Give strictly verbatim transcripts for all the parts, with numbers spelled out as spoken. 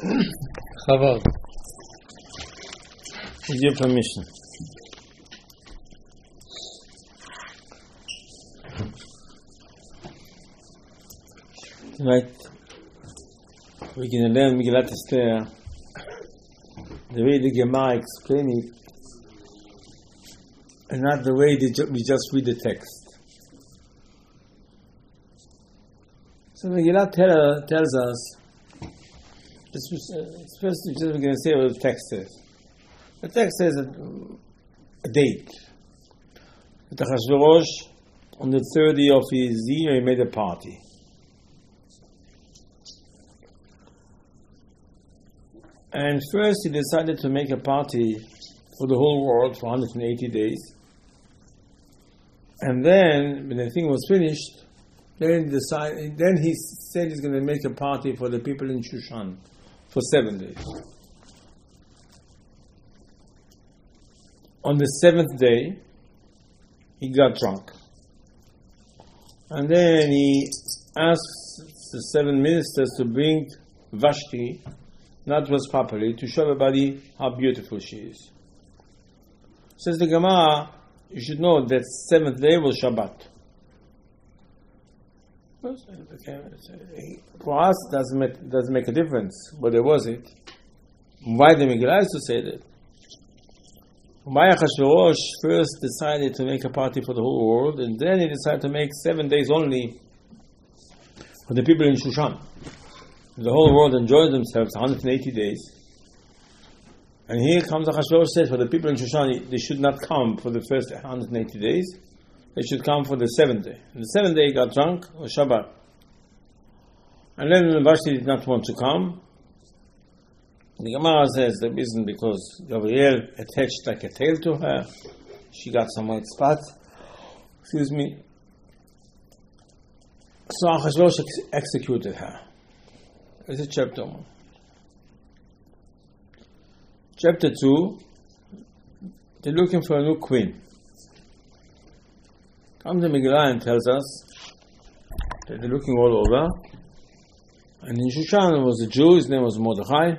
Chavod, with your permission. Tonight, we're going to learn Megillat Esther, the way the Gemara explains it, and not the way they ju- we just read the text. So Megillat tell, tells us, this was, uh, first we're going to say what the text says. The text says a, a date. That Achashverosh, on the third day of his year, he made a party. And first he decided to make a party for the whole world for one hundred eighty days. And then, when the thing was finished, then he, decided, then he said he's going to make a party for the people in Shushan for seven days. On the seventh day, he got drunk. And then he asked the seven ministers to bring Vashti, not dressed properly, to show everybody how beautiful she is. Says the Gemara, you should know that seventh day was Shabbat. For us, it doesn't make, doesn't make a difference whether was it. Why the Megillah used to say that? Why Achashverosh first decided to make a party for the whole world, and then he decided to make seven days only for the people in Shushan. The whole world enjoyed themselves one hundred eighty days. And here comes Achashverosh says, for the people in Shushan, they should not come for the first one hundred eighty days. They should come for the seventh day. And the seventh day he got drunk, was Shabbat. And then Vashti did not want to come. The Gemara says the reason because Gabriel attached like a tail to her. She got some white spots. Excuse me. So Achashverosh ex- executed her. It's a chapter one. Chapter two, they're looking for a new queen. Comes the Megillah and tells us that they're looking all over. And in Shushan there was a Jew, his name was Mordechai.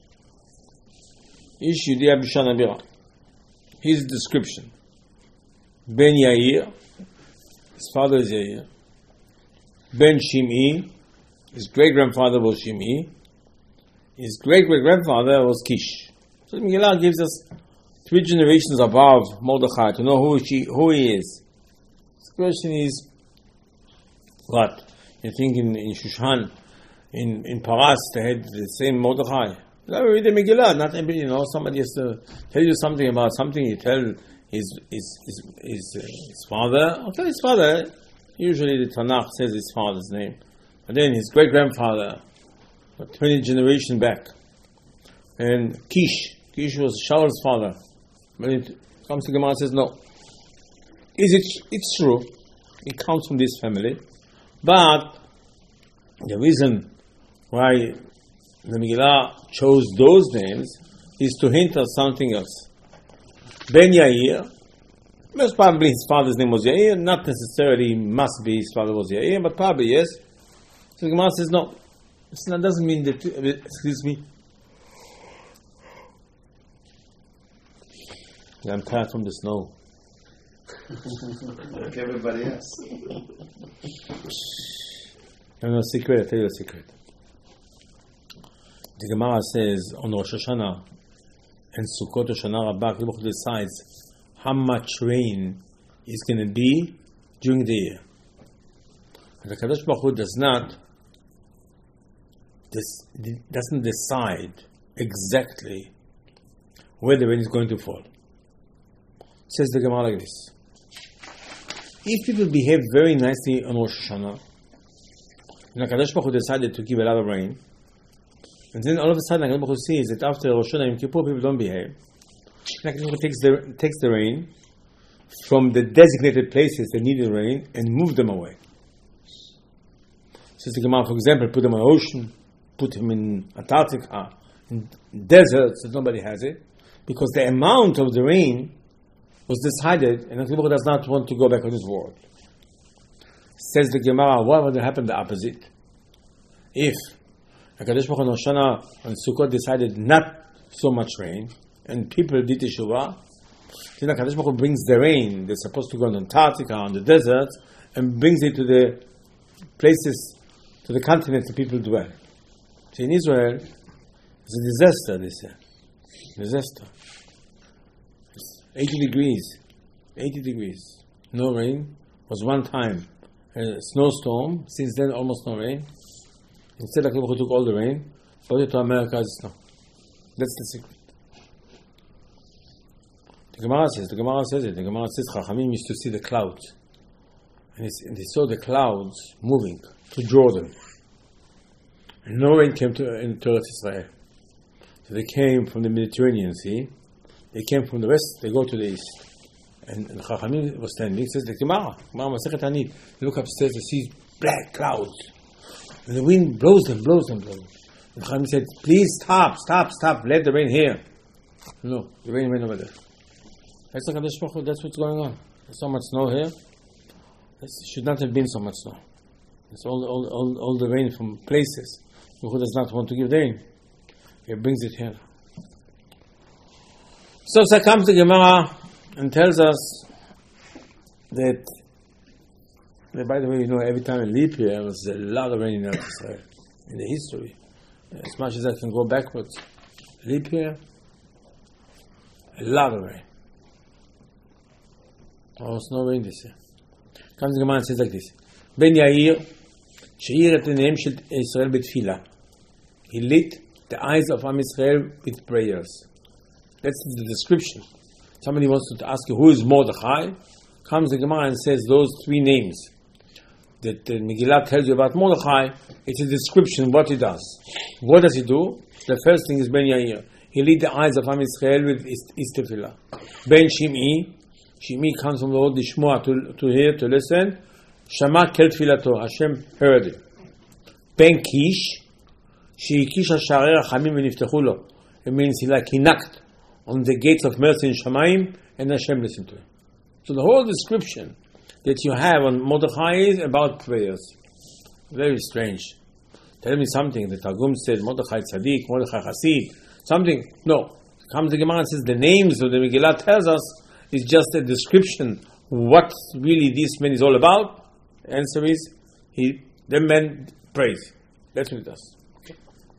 Ish Yudea B'Shan Abira. His description. Ben Yair, his father is Yair. Ben Shim'i, his great-grandfather was Shim'i. His great-great-grandfather was Kish. So Megillah gives us three generations above Mordechai to know who she, who he is. The question is, what? You think in, in Shushan, in, in Paras, they had the same Mordechai? No, read the Megillah. Not every, you know, somebody has to tell you something about something. You tell his his his his, uh, his father. Okay, his father. Usually the Tanakh says his father's name, but then his great grandfather, twenty generations back, and Kish. Kish was Shaul's father. When it comes to Gemara, says no. Is it? It's true. It comes from this family, but the reason why the Megillah chose those names is to hint at something else. Ben Yair, most probably his father's name was Yair, not necessarily must be his father was Yair, but probably yes. So the Gemara says no. That doesn't mean that. Excuse me. I'm tired from the snow. Like everybody else. I know a secret. I tell you a secret. The Gemara says on Rosh Hashanah and Sukkot Hoshana Rabbah, Baruch decides how much rain is going to be during the year. And the Kadosh Baruch Hu does not this, doesn't decide exactly where the rain is going to fall. Says the Gemara like this: if people behave very nicely on Rosh Hashanah, and the Kadosh Baruch Hu decided to give a lot of rain, and then all of a sudden, HaKadosh Baruch Hu sees that after Rosh Hashanah and Kippur, people don't behave. HaKadosh Baruch Hu takes the, takes the rain from the designated places that need the rain and move them away. Says the Gemara, for example, put them on the ocean, put them in Antarctica, in deserts that nobody has it, because the amount of the rain was decided, and HaKadosh Baruch Hu does not want to go back on his word. Says the Gemara, what would happen the opposite? If HaKadosh Baruch Hu on Hoshana and Sukkot decided not so much rain, and people did Teshuvah. Then HaKadosh Baruch Hu brings the rain that's supposed to go on Antarctica, on the desert, and brings it to the places, to the continents the people dwell. So in Israel, it's a disaster this year. Disaster. It's eighty degrees. eighty degrees. No rain. Was one time a snowstorm. Since then, almost no rain. Instead, HaKadosh Baruch Hu took all the rain, brought it to America as snow. That's the secret. The Gemara says, the Gemara says it, the Gemara says, Chachamim used to see the clouds. And, and they saw the clouds moving to Jordan. And no rain came to into Eretz Israel. So they came from the Mediterranean Sea. They came from the west, they go to the east. And, and Chachamim was standing, says the Gemara, Gemara Masechet Tanit, they look upstairs, they see black clouds. And the wind blows them, blows them, blows them. And Chachamim said, please stop, stop, stop, let the rain here. No, the rain went over there. That's like that's what's going on. There's so much snow here. There should not have been so much snow. It's all, all, all, all the rain from places who does not want to give rain. He brings it here. So so comes the Gemara and tells us that, that, by the way, you know, every time in leap year, there was a lot of rain in Eretz Israel, in the history. As much as I can go backwards. Leap year, a lot of rain. Almost no rain this year. Comes the Gemara and says like this: Ben Yair, she'ir et neim shel Israel betfilah. He lit the eyes of Am Israel with prayers. That's the description. Somebody wants to ask you who is Mordechai. Comes the Gemara and says those three names that the Megillah tells you about Mordechai. It's a description what he does. What does he do? The first thing is Ben Yair. He lit the eyes of Am Israel with his tefillah. Ben Shim'i. Shimi comes from the word Lishmoa, to, to hear, to listen. Shama kel tfilato, Hashem heard it. Ben Kish, She'ikish ha'sharei rachamim v'niftechu lo. It means he like he knocked on the gates of mercy in Shamayim, and Hashem listened to him. So the whole description that you have on Mordechai is about prayers. Very strange. Tell me something. The Targum said Mordechai Tzaddik, Mordechai Hasid, something. No. Comes the Gemara and says the names of the Megillah tells us is just a description what really this man is all about. The answer is he the man prays. That's what it does. Okay.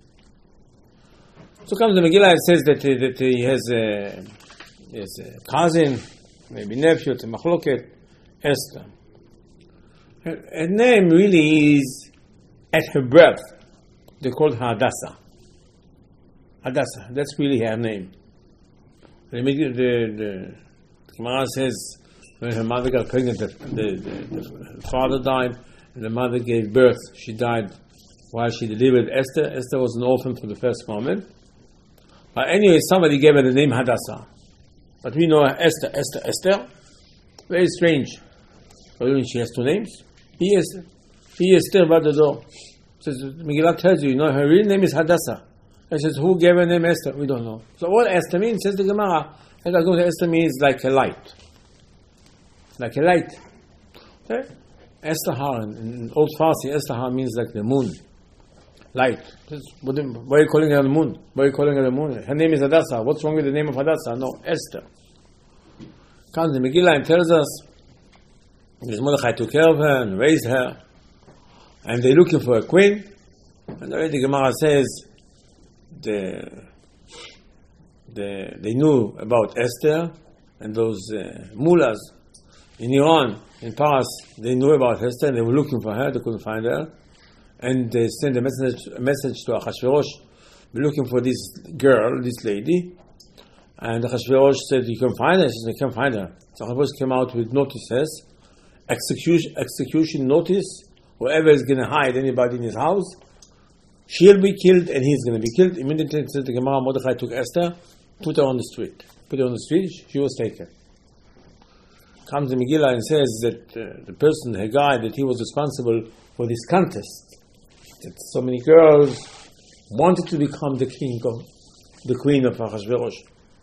So comes the Megillah and says that, uh, that he has a, he has a cousin, maybe nephew, it's a machloket, Esther. Her, her name really is, at her birth, they called her Hadassah. Hadassah, that's really her name. The, the, the Gemara says when her mother got pregnant, the, the, the, the father died, and the mother gave birth. She died while she delivered Esther. Esther was an orphan for the first moment. But anyway, somebody gave her the name Hadassah. But we know her Esther, Esther, Esther. Very strange. But she has two names. He is, he is Esther Badador. Says Megillah tells you, you know, her real name is Hadassah. It says, who gave her name Esther? We don't know. So what Esther means, says the Gemara, and I go to Esther means like a light. Like a light. Okay? Esther in, in Old Farsi, Esther means like the moon. Light. What are you calling her the moon? Why are you calling her the moon? Her name is Hadassah. What's wrong with the name of Hadassah? No, Esther. Comes the Megillah and tells us that Mordechai took care of her and raised her. And they're looking for a queen. And already the Gemara says the The, they knew about Esther and those uh, mullahs in Iran, in Paris. They knew about Esther and they were looking for her. They couldn't find her, and they sent a message, a message to Achashverosh, "We're looking for this girl, this lady." And Achashverosh said, "You can find her." She said, "I can't find her." So Achashverosh came out with notices, execution, execution notice. Whoever is going to hide anybody in his house, she'll be killed and he's going to be killed. Immediately, said the Gemara, Mordechai took Esther, put her on the street. Put her on the street, she was taken. Comes the Megillah and says that uh, the person, the guy, that he was responsible for this contest, that so many girls wanted to become the king of, the queen of Achashverosh.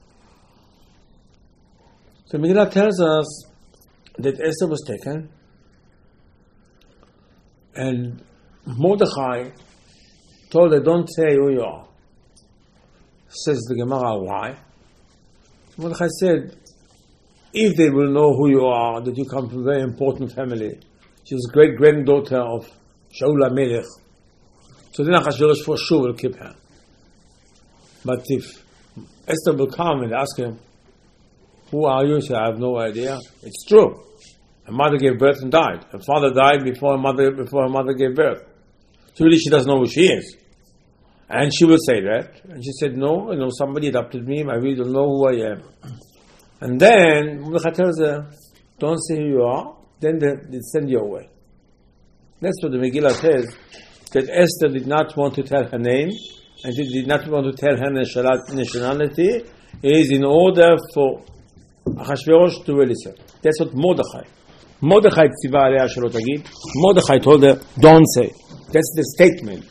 So Megillah tells us that Esther was taken, and Mordechai told her, don't say who you are. Says the Gemara, why? Mordechai said, if they will know who you are, that you come from a very important family. She was great-granddaughter of Shaul HaMelech. So then Achashverosh for sure will keep her. But if Esther will come and ask him, who are you? She said, I have no idea. It's true. Her mother gave birth and died. Her father died before her mother, before her mother gave birth. So really she doesn't know who she is. And she will say that. And she said, no, you know, somebody adopted me. I really don't know who I am. And then Mordechai tells her, don't say who you are. Then they, they send you away. That's what the Megillah says, that Esther did not want to tell her name, and she did not want to tell her nationality, is in order for Achashverosh to release her. That's what Mordechai. Mordechai tziva alea shelo tagid. Mordechai told her, don't say. That's the statement.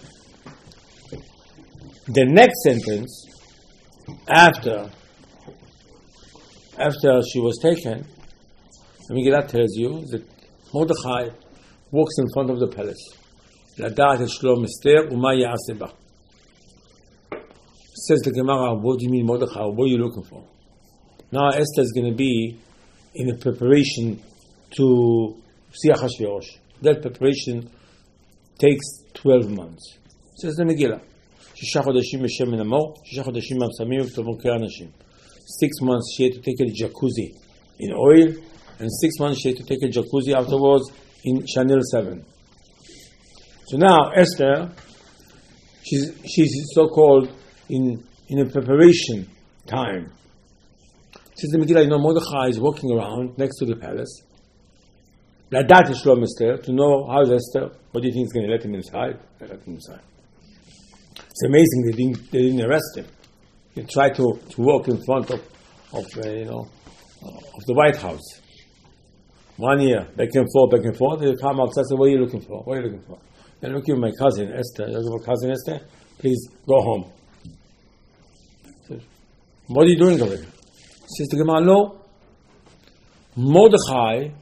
The next sentence, after after she was taken, the Megillah tells you that Mordechai walks in front of the palace. לדעת את שלום אסתר ומה יעשה בה. Says the Gemara, what do you mean Mordechai? What are you looking for? Now Esther is going to be in a preparation to see Achashverosh. That preparation takes twelve months. Says the Megillah. שישה חודשים בשמן המור, שישה חודשים מהפסמים וכתובו כאנשים. Six months she had to take a jacuzzi in oil, and six months she had to take a jacuzzi afterwards in Chanel seven. So now Esther, she's she's so-called in in a preparation time. Says the Megillah, you know, Mordechai is walking around next to the palace. Ladat Shlom Esther, to know how is Esther. What do you think is going to let him inside? They let him inside. It's amazing they didn't they didn't arrest him. They tried to, to walk in front of of uh, you know of the White House. One year, back and forth, back and forth. They come outside and say, "What are you looking for? What are you looking for?" Then look at my cousin Esther. You're looking for cousin Esther? Please go home. Says, what are you doing over here? Says the Gemara, no. Mordechai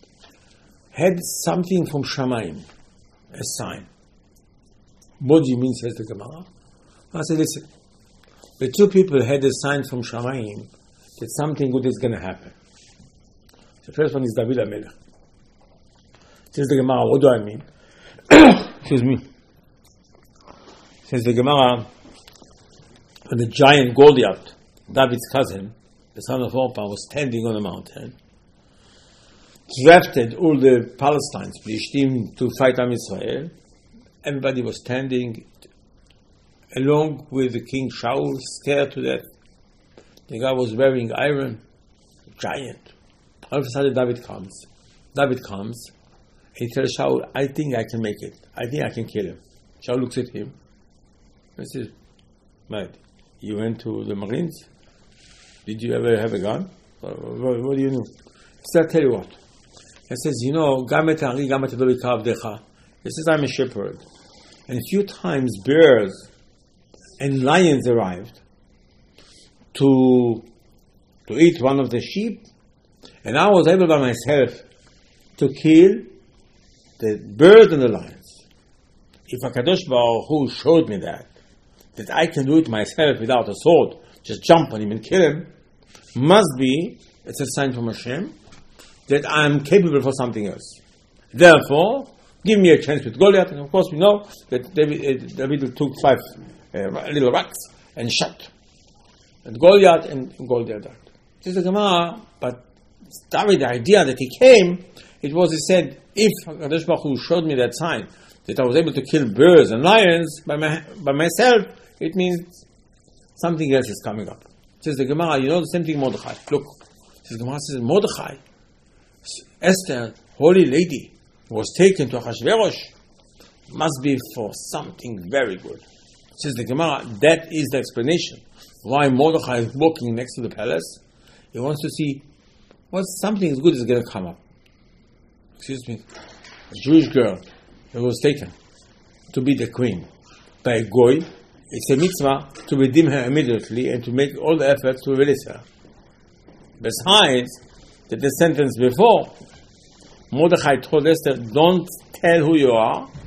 had something from Shamayim, a sign. What do you mean, says the Gemara? I said, listen, the two people had a sign from Shamayim that something good is going to happen. The first one is David HaMelech. Says the Gemara, what do I mean? Excuse me. Says the Gemara, when the giant Goliath, David's cousin, the son of Orpah, was standing on a mountain, drafted all the Palestinians, Plishtim, to fight Am Yisrael. Everybody was standing along with the king Shaul, scared to death. The guy was wearing iron, giant. All of a sudden David comes. David comes, he tells Shaul, I think I can make it. I think I can kill him. Shaul looks at him and says, Mate, you went to the Marines? Did you ever have a gun? What, what, what do you know? He said, I'll tell you what. He says, you know, Gamet Ari, Gamet Adoli Kavdecha. He says, I'm a shepherd. And a few times bears and lions arrived to to eat one of the sheep, and I was able by myself to kill the bird and the lions. If HaKadosh Baruch Hu showed me that, that I can do it myself without a sword, just jump on him and kill him, must be, it's a sign from Hashem, that I'm capable for something else. Therefore, give me a chance with Goliath, and of course we know that David, uh, David took five uh, little rocks and shot at Goliath, and Goliath died. This is the Gemara, but David, the idea that he came, it was, he said, if HaKadosh Baruch Hu showed me that sign, that I was able to kill birds and lions by my by myself, it means something else is coming up. Says the Gemara, you know the same thing Mordechai. Look, says the Gemara says, Mordechai, Esther, holy lady, was taken to Achashverosh, must be for something very good. Says the Gemara, that is the explanation why Mordechai is walking next to the palace. He wants to see what something good is going to come up. Excuse me, a Jewish girl who was taken to be the queen by a goy. It's a mitzvah to redeem her immediately and to make all the efforts to release her. Besides, that the sentence before, Mordechai told Esther, don't tell who you are,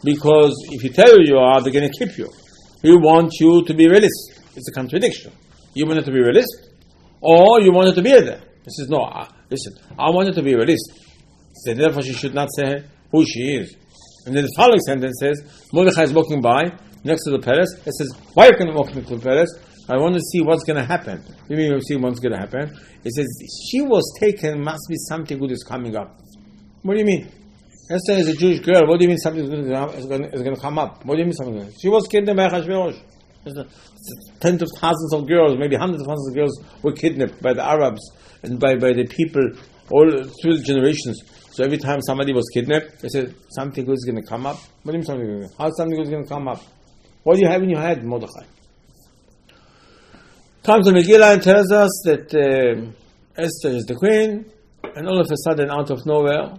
Because if you tell you you are, they're going to keep you. We want you to be realist. It's a contradiction. You want it to be realist, or you want it to be there. He says, no, uh, listen, I want it to be realist. So therefore she should not say who she is. And then the following sentence says, Mordechai is walking by, next to the palace. It says, why are you going to walk into the palace? I want to see what's going to happen. You mean you see what's going to happen? It says, she was taken, must be something good is coming up. What do you mean? Esther is a Jewish girl. What do you mean something is going to, is going to, is going to come up? What do you mean something? She was kidnapped by Achashverosh. Tens of thousands of girls, maybe hundreds of thousands of girls were kidnapped by the Arabs and by, by the people all through the generations. So every time somebody was kidnapped, they said, something good is going to come up. What do you mean something good? How something good is going to come up? What do you have in your head, Mordechai? Comes to Megillah and tells us that uh, Esther is the queen, and all of a sudden, out of nowhere,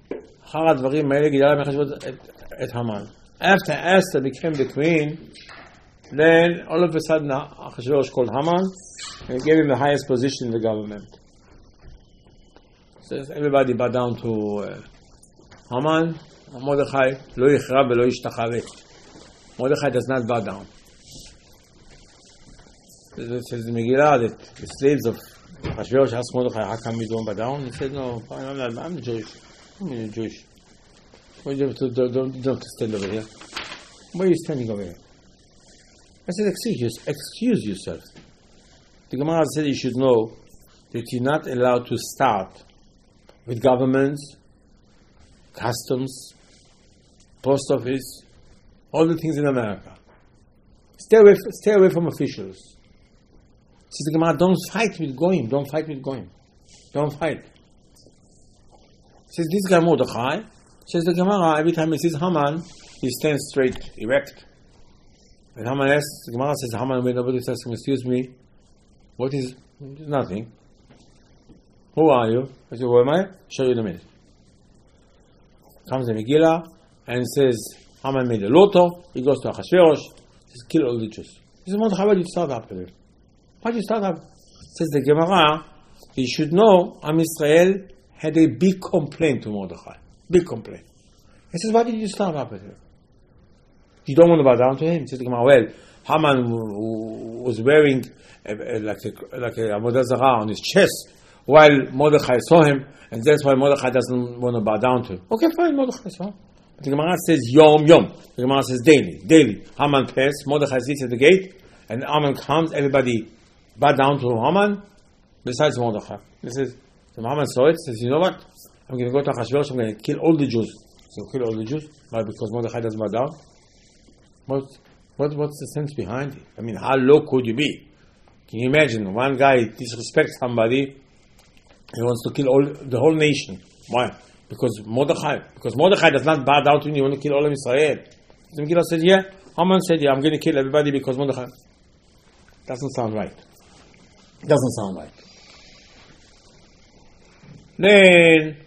after Esther became the queen, then all of a sudden Achashverosh called Haman and gave him the highest position in the government. Says everybody bow down to uh, Haman. Mordechai lo yichra velo yishtachave. Mordechai does not bow down. It says in Megillah that the slaves of Achashverosh asked Mordechai, how come you don't bow down? He said, no, I'm not, I'm Jewish. I'm Jewish. Why do you have to, don't, don't, don't stand over here? Why are you standing over here? I said, excuse, excuse yourself. The Gemara said you should know that you're not allowed to start with governments, customs, post office, all the things in America. Stay away, stay away from officials. Says the Gemara, don't fight with Goyim, don't fight with Goyim. Don't fight. Says this guy Mordechai, says the Gemara, every time he sees Haman, he stands straight, erect. And Haman asks, the Gemara says, Haman, when nobody says, excuse me, what is, nothing. Who are you? I said, who am I? Show you in a minute. Comes the Megillah, and says, Haman made a lotto, he goes to Achashverosh, says, kill all the Jews. He says, Mordechai, why did you start up with it? Why did you start up? Says the Gemara, you should know, Am Israel had a big complaint to Mordechai. Big complaint. He says, why did you start up with it? You don't want to bow down to him. He says, well, Haman was wearing a, a, like a, like a Avodah Zarah on his chest while Mordechai saw him, and that's why Mordechai doesn't want to bow down to him. Okay, fine, Mordechai saw him. But the Gemara says Yom Yom. The Gemara says daily, daily. Haman passed, Mordechai sits at the gate, and Haman comes, everybody bow down to Haman, besides Mordechai. He says, so Haman saw it, says, you know what? I'm going to go to Achashverosh, I'm going to kill all the Jews. So kill all the Jews? Why? Because Mordechai doesn't bow down? What, what, what's the sense behind it? I mean, how low could you be? Can you imagine one guy disrespects somebody, he wants to kill all the whole nation. Why? Because Mordechai. Because Mordechai does not bow down to you, you want to kill all of Israel. The Megillah said, yeah. Haman said, yeah, I'm going to kill everybody because Mordechai. Doesn't sound right. Doesn't sound right. Then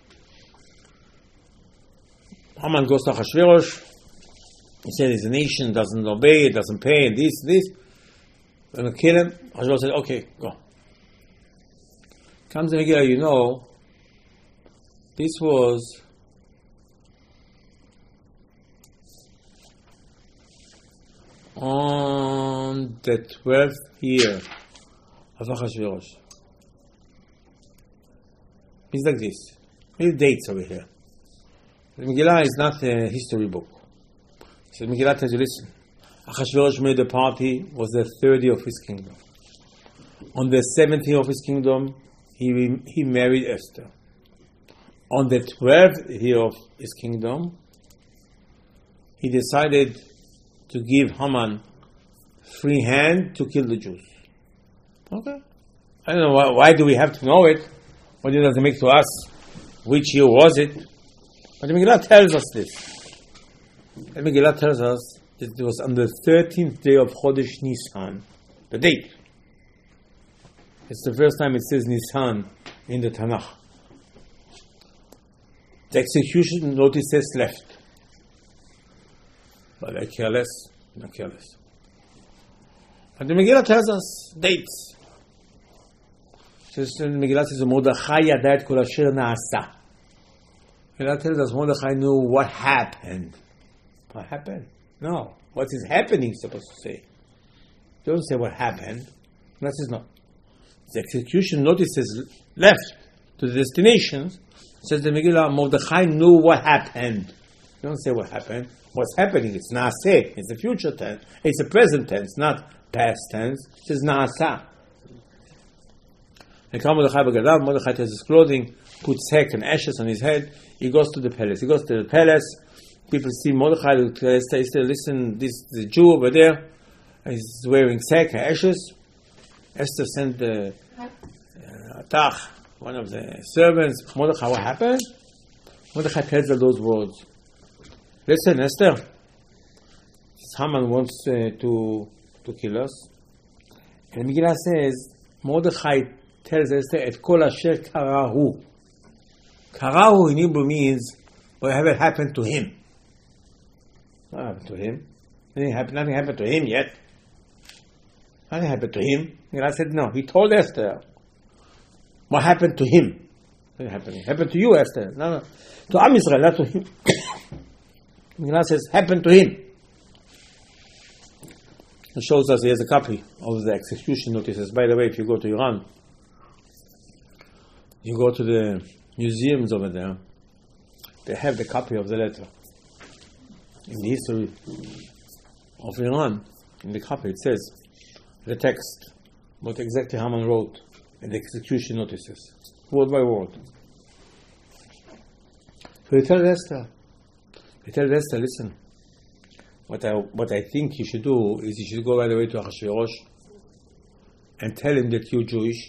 Haman goes to Achashverosh. He said, his nation doesn't obey, it doesn't pay, and this, this. We're going to kill him. Achashverosh said, okay, go. Comes the Megillah, you know, this was on the twelfth year of Achashverosh. It's like this. Many dates over here. The Megillah is not a history book. So the Megillah tells you, listen, Achashverosh made a party, was the third year of his kingdom. On the seventh year of his kingdom, he, he married Esther. On the twelfth year of his kingdom, he decided to give Haman free hand to kill the Jews. Okay. I don't know, why, why do we have to know it? What does it make to us? Which year was it? But the Megillah tells us this. The Megillah tells us that it was on the thirteenth day of Chodesh Nisan. The date. It's the first time it says Nisan in the Tanakh. The execution notice says left. But I care less. I care less. But the Megillah tells us dates. The Megillah says, Mordechai yadad kol asher na'asa. Megillah tells us Mordechai knew what happened. What happened? No. What is happening, you're supposed to say. Don't say what happened. That is not. The execution notices left to the destination. Says the Megillah, Mordechai knew what happened. Don't say what happened. What's happening? It's naaseh. It's a future tense. It's a present tense, not past tense. It says naaseh. And come Mordechai Bagadav, Mordechai takes his clothing, puts heck and ashes on his head. He goes to the palace. He goes to the palace. People see Mordechai. They say, listen, this is the Jew over there. He's wearing sack and ashes. Esther sent the uh, Tach, one of the servants. Mordechai, what happened? Mordechai tells her those words. Listen, Esther. Haman wants uh, to to kill us. And Megillah says, Mordechai tells Esther, Et kol asher karahu. Karahu in Hebrew means whatever happened to him. What happened to him? Nothing happened, nothing happened to him yet. Nothing happened to him. And I said, no. He told Esther what happened to him. What happened? It happened to you, Esther. No, no. To Am Yisrael, not to him. God says, happened to him. It shows us he has a copy of the execution notices. By the way, if you go to Iran, you go to the museums over there, they have the copy of the letter. In the history of Iran, in the copy, it says the text, what exactly Haman wrote, and the execution notices, word by word. So he tells Esther, he tells Esther, listen, what I what I think you should do is you should go right away to Achashverosh and tell him that you're Jewish,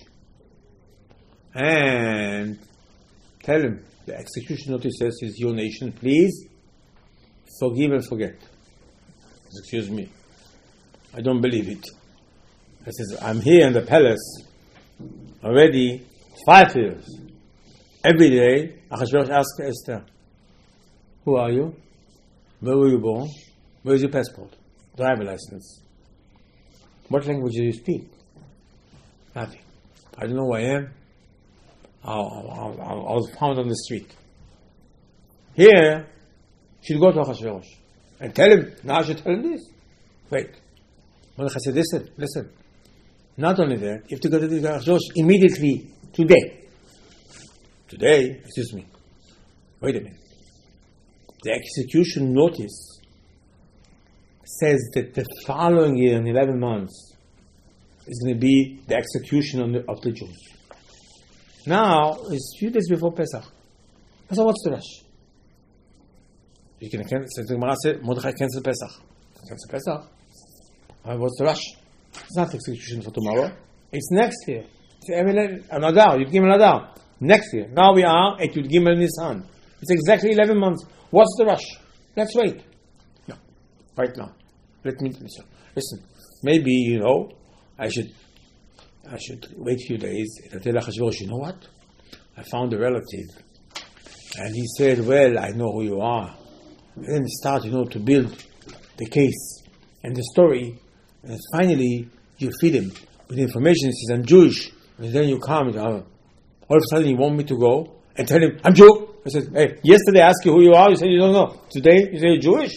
and tell him the execution notice says is your nation. Please forgive and forget. Excuse me, I don't believe it. I says, I'm here in the palace already five years. Every day, Achashverosh asks Esther, who are you? Where were you born? Where is your passport? Driver license? What language do you speak? Nothing. I don't know who I am. I, I, I, I was found on the street. Here, she'll go to Achashverosh and tell him, now I should tell him this. Wait. Mordechai said, listen, listen. Not only that, you have to go to the Achashverosh immediately, today. Today, excuse me. Wait a minute. The execution notice says that the following year, in eleven months, is going to be the execution of the, of the Jews. Now, it's a few days before Pesach. So what's the rush? You can cancel, the Gemara said, Mordechai cancel Pesach. Cancel Pesach? Uh, what's the rush? It's not execution for tomorrow. It's next year. It's Adar, Yud Gimel Adar. Next year. Now we are at Yud Gimel Nisan. It's exactly eleven months. What's the rush? Let's wait. No. Right now. Let me listen. Listen. Maybe, you know, I should I should wait a few days and tell Achashverosh, you know what? I found a relative. And he said, well, I know who you are. And then start, you know, to build the case and the story. And finally, you feed him with information. He says, I'm Jewish. And then you come, and, uh, all of a sudden you want me to go and tell him, I'm Jew. I said, hey, yesterday I asked you who you are. You said you don't know. Today, you say you're Jewish.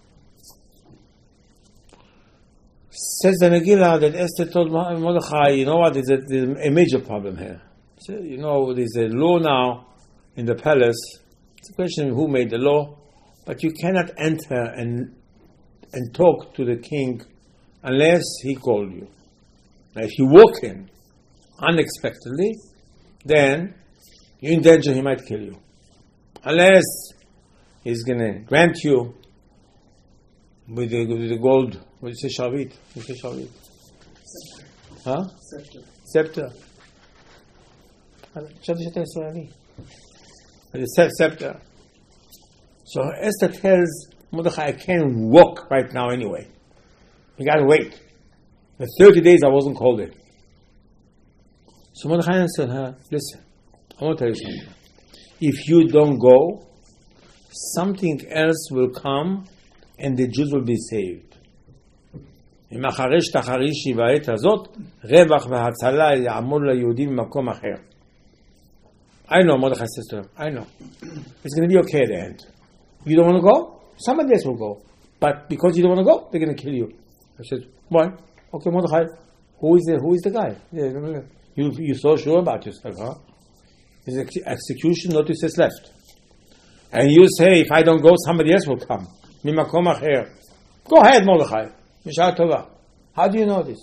Says the Megillah that Esther told Mordechai, you know what, there's a, there's a major problem here. So, you know, there's a law now in the palace. It's a question of who made the law, but you cannot enter and and talk to the king unless he called you. Now, if you walk in unexpectedly, then you're in danger, he might kill you. Unless he's going to grant you with the, with the gold, what do you say, Shavit? What do you say, Shavit? Huh? Scepter. Scepter. The scepter. So Esther tells Mordechai, I can't walk right now anyway. You got to wait. The thirty days I wasn't called in. So Mordechai answered her, listen, I want to tell you something. If you don't go, something else will come and the Jews will be saved. אם אחרי שתחרישי בעת הזאת, רווח והצלה יעמוד ליהודים במקום אחר. I know, Mordechai says to him, I know. It's going to be okay at the end. You don't want to go? Somebody else will go. But because you don't want to go, they're going to kill you. I said, why? Okay, Mordechai, who is the, who is the guy? You, you're so sure about yourself, huh? His ex- execution notice is left. And you say, if I don't go, somebody else will come. Mimakom acher. Go ahead, Mordechai. Mishal tova. How do you know this?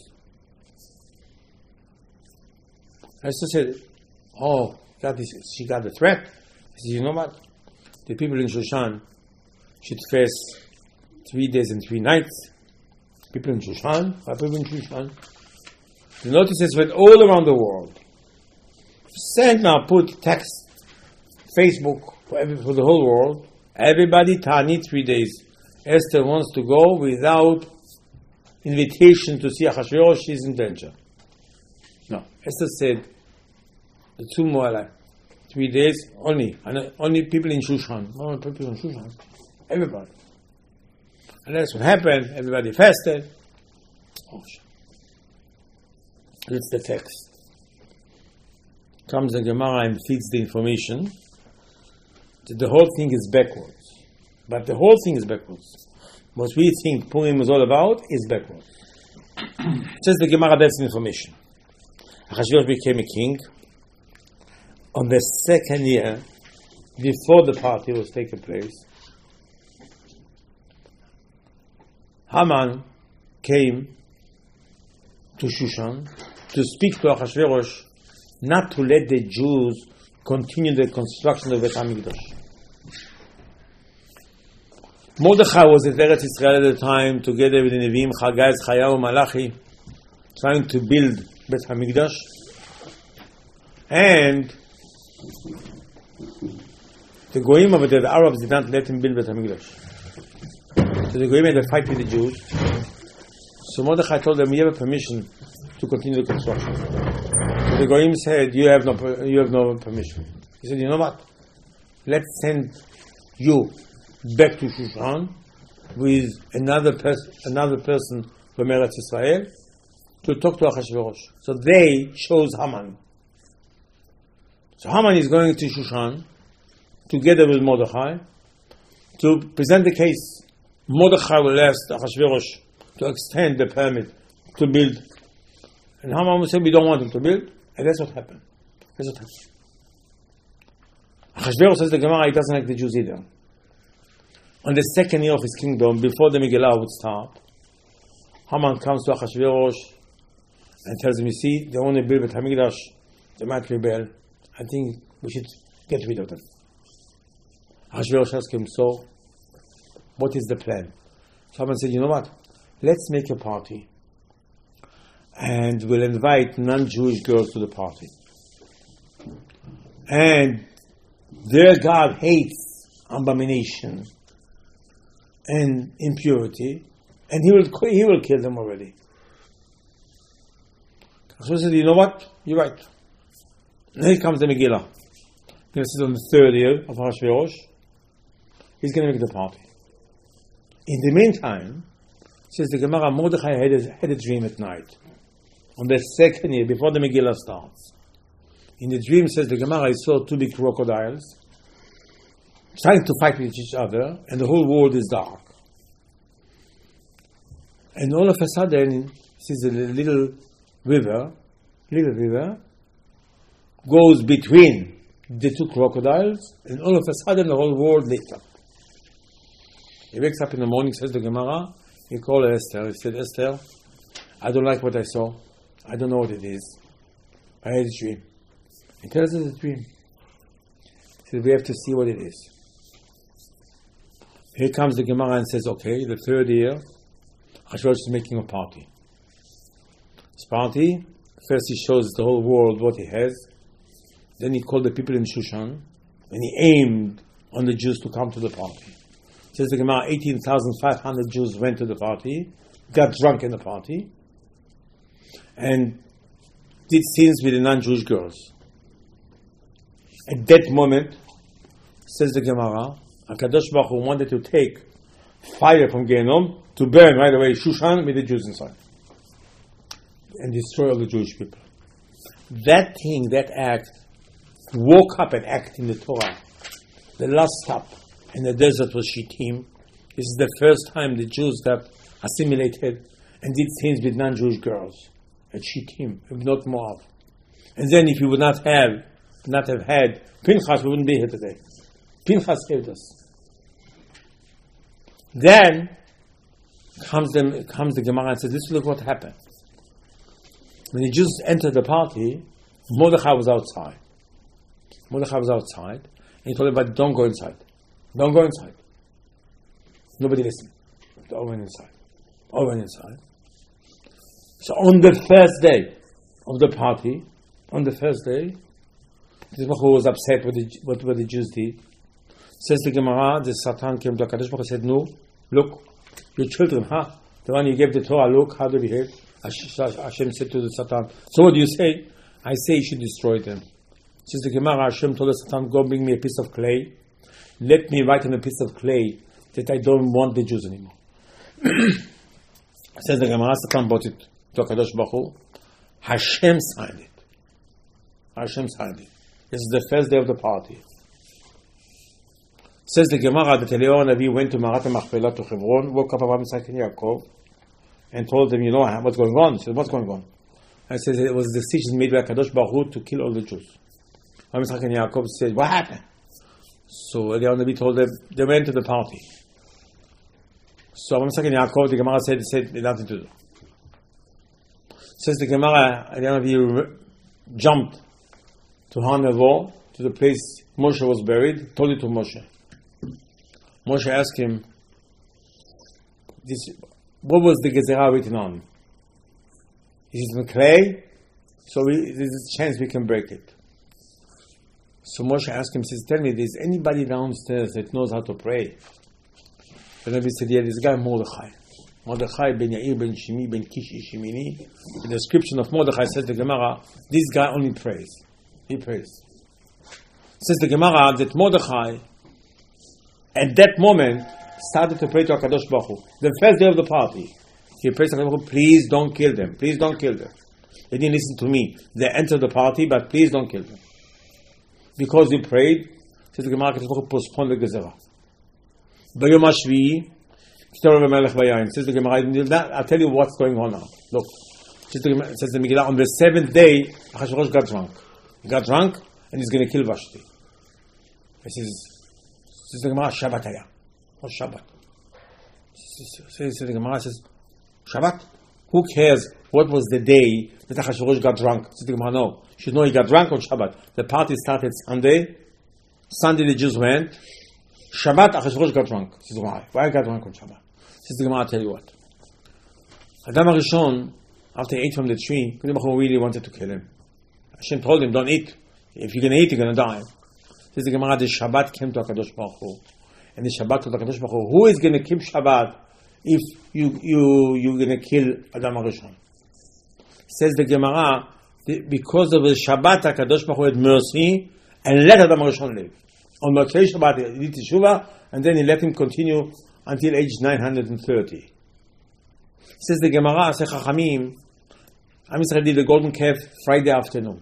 Esther said, oh, got this, she got the threat. I said, you know what? The people in Shushan should fast three days and three nights. People in Shushan, why people in Shushan? The notices went all around the world. Send now, put text, Facebook for, every, for the whole world. Everybody, Tani, three days. Esther wants to go without invitation to see Achashverosh. She's in danger. No. Esther said, the two more, three days, only. And only people in Shushan. Only people in Shushan. Everybody. And that's what happened. Everybody fasted. Oh, that's the text. Comes the Gemara and feeds the information that the whole thing is backwards. But the whole thing is backwards. What we think Purim is all about is backwards. Says the Gemara, that's information. Achashverosh became a king on the second year before the party was taking place. Haman came to Shushan to speak to Achashverosh not to let the Jews continue the construction of Beit HaMikdash. Mordechai was at Eretz Israel at the time, together with the Nevi'im, Chagai, Chayahu, Malachi, trying to build Beit HaMikdash. And the Goyim over there, the Arabs, did not let him build Beit HaMikdash. So the Goyim had a fight with the Jews. So Mordechai told them, "We have a permission to continue the construction." So the Goyim said, "You have no, you have no permission." He said, "You know what? Let's send you back to Shushan with another person, another person from Eretz Israel to talk to Achashverosh." So they chose Haman. So Haman is going to Shushan together with Mordechai to present the case. Mordechai will ask Achashverosh to extend the permit to build. And Haman will say, "We don't want him to build." And that's what happened. That's what happened. Achashverosh says the Gemara, he doesn't like the Jews either. On the second year of his kingdom, before the Megillah would start, Haman comes to Achashverosh and tells him, "You see, they want to build Beit HaMikdash, they might rebel. I think we should get rid of them." Achashverosh asked him, "So, what is the plan?" So Haman said, "You know what? Let's make a party. And we'll invite non-Jewish girls to the party. And their God hates abomination and impurity, and he will he will kill them already." So he said, "You know what? You're right." And here comes the Megillah. This is on the third year of Achashverosh. He's going to make the party. In the meantime, says the Gemara, Mordechai had a, had a dream at night. On the second year, before the Megillah starts. In the dream, says the Gemara, he saw two big crocodiles trying to fight with each other, and the whole world is dark. And all of a sudden, sees a little river, little river, goes between the two crocodiles, and all of a sudden the whole world lit up. He wakes up in the morning, says the Gemara, he called Esther, he said, "Esther, I don't like what I saw. I don't know what it is. I had a dream." He tells us the dream. He said, "We have to see what it is." Here comes the Gemara and says, okay, the third year, Achashverosh is making a party. This party, first he shows the whole world what he has. Then he called the people in Shushan, and he aimed on the Jews to come to the party. Says the Gemara, eighteen thousand five hundred Jews went to the party, got drunk in the party, and did sins with the non-Jewish girls. At that moment, says the Gemara, HaKadosh Baruch Hu wanted to take fire from Gehenom to burn right away Shushan with the Jews inside and destroy all the Jewish people. That thing, that act, woke up an act in the Torah. The last stop in the desert was Shittim. This is the first time the Jews have assimilated and did things with non-Jewish girls. At Shittim, if not Moab. And then if you would not have, not have had Pinchas, we wouldn't be here today. Pinchas saved us. Then comes the, comes the Gemara and says, this look what happened. When the Jews entered the party, Mordechai was outside. Mordechai was outside, and he told everybody, don't go inside. Don't go inside. Nobody listened. They all went inside. All went inside. So on the first day of the party, on the first day, this Baruch was upset with the, what, what the Jews did. Says the Gemara, the Satan came to HaKadosh Baruch Hu and said, no, look, your children, huh? The one you gave the Torah, look how they behave. Hashem said to the Satan, so what do you say? I say you should destroy them. Says the Gemara, Hashem told the Satan, go bring me a piece of clay. Let me write on a piece of clay that I don't want the Jews anymore. Says the Gemara, Satan brought it to HaKadosh Baruch Hu. Hashem signed it. Hashem signed it. This is the first day of the party. Says the Gemara that Eliyahu Navi went to Marat HaMachpelah to Hebron, woke up Abraham, Isaac, and Yaakov, and told them, you know what's going on? He said, what's going on? I said, it was a decision made by HaKadosh Baruch Hu to kill all the Jews. Abraham, Isaac, and Yaakov said, what happened? So Eliyahu Navi told them, they went to the party. So Abraham, Isaac, and Yaakov, the Gemara said, said nothing to do. Says the Gemara, Eliyahu Navi jumped to Har Nevo, to the place Moshe was buried, told it to Moshe. Moshe asked him, this, what was the Gezerah written on? Is it in clay? So we, there's a chance we can break it. So Moshe asked him, says, tell me, is anybody downstairs that knows how to pray? The Nabi said, yeah, this guy Mordechai. Mordechai ben Yair ben Shimi ben Kish Shimini. The description of Mordechai says the Gemara, this guy only prays. He prays. Says the Gemara that Mordechai, at that moment, started to pray to HaKadosh Baruch Hu. The first day of the party, he prays to HaKadosh Baruch Hu, please don't kill them. Please don't kill them. They didn't listen to me. They entered the party, but please don't kill them. Because he prayed, says the Gemara, HaKadosh Baruch Hu postponed the Gezerah. Bayom HaShvi'i, says the Gemara, I'll tell you what's going on now. Look, says the Megillah, on the seventh day, Achashverosh got drunk. He got drunk, and he's going to kill Vashti. He says, says the Gemara, Shabbat Haya. What's Shabbat? Says the Gemara, says, Shabbat? Who cares what was the day that Achashverosh got drunk? Says the Gemara, no. You should know he got drunk on Shabbat. The party started Sunday. Sunday the Jews went. Shabbat, Achashverosh got drunk. Says why? Why got drunk on Shabbat? Says the Gemara, I'll tell you what. Adam HaRishon, after he ate from the tree, Kadosh Baruch Hu really wanted to kill him. Hashem told him, don't eat. If you're going to eat, you're going to die. Says the Gemara, the Shabbat came to HaKadosh Baruch Hu. And the Shabbat to HaKadosh Baruch Hu. Who is going to keep Shabbat if you, you, you're going to kill Adam HaRishon? Says the Gemara, because of the Shabbat, HaKadosh Baruch Hu had mercy and let Adam HaRishon live. On Motzei Shabbat, he did Teshuvah, and then he let him continue until age nine hundred thirty. Says the Gemara, says Chachamim, Am Yisrael did the golden calf Friday afternoon.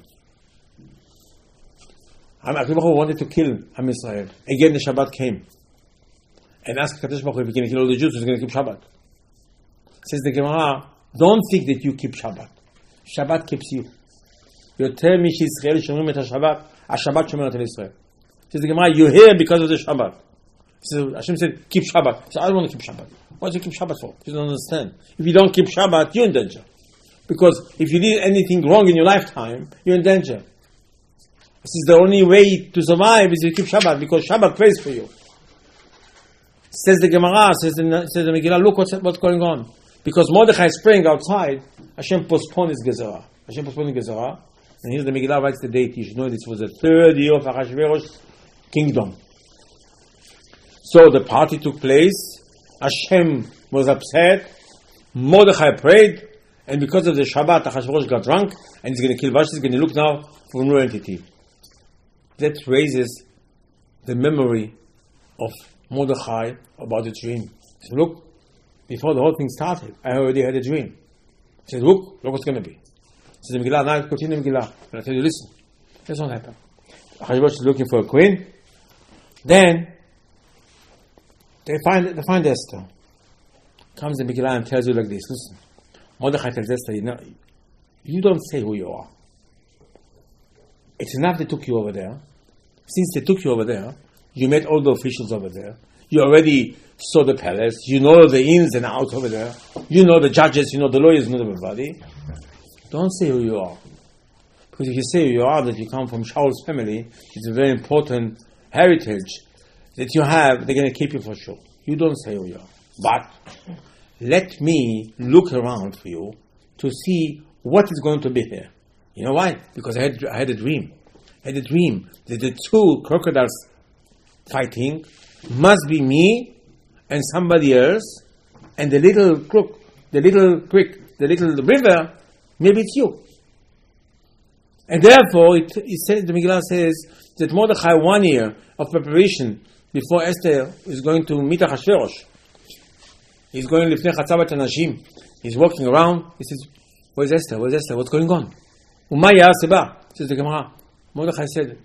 HaKadosh Baruch Hu wanted to kill Am Yisrael. Again, the Shabbat came and asked HaKadosh Baruch Hu if he can kill all the Jews, he's going to keep Shabbat. Says the Gemara, don't think that you keep Shabbat. Shabbat keeps you. יותר מישראל שומרים את השבת, השבת שומר את ישראל. Says the Gemara, you're here because of the Shabbat. So Hashem said, keep Shabbat. So I don't want to keep Shabbat. What do you keep Shabbat for? You don't understand. If you don't keep Shabbat, you're in danger. Because if you did anything wrong in your lifetime, you're in danger. This is the only way to survive is you keep Shabbat, because Shabbat prays for you. Says the Gemara, says the, says the Megillah, look what's, what's going on. Because Mordechai is praying outside, Hashem postponed his Gezerah. Hashem postponed his Gezerah. And here the Megillah writes the date. You should know this was the third year of Achashverosh's kingdom. So the party took place. Hashem was upset. Mordechai prayed. And because of the Shabbat, Achashverosh got drunk. And he's going to kill Vashti. He's going to look now for a new entity. That raises the memory of Mordechai about the dream. He said, look, before the whole thing started, I already had a dream. He said, look, look what's going to be. He said, Megillah, now continue Megillah. And I tell you, listen, this won't happen. Achashverosh is looking for a queen. Then, They find they find Esther. Comes the Megillah and tells you like this. Listen, Mordechai tells Esther, you know, you don't say who you are. It's enough they took you over there. Since they took you over there, you met all the officials over there. You already saw the palace. You know the ins and outs over there. You know the judges. You know the lawyers. You know everybody. Don't say who you are. Because if you say who you are, that you come from Shaul's family, it's a very important heritage that you have, they're going to keep you for sure. You don't say who you are. But let me look around for you to see what is going to be here. You know why? Because I had, I had a dream. I had a dream that the two crocodiles fighting must be me and somebody else, and the little crook, the little creek, the little river, maybe it's you. And therefore, it, it says, the Megillah says that Mordechai, one year of preparation before Esther is going to meet Achashverosh. He's going to Lifnei Chatzavat Anashim. He's walking around. He says, "Where's Esther? Where's Esther? What's going on?" Umaya Seba says the Gemara. Mordechai said,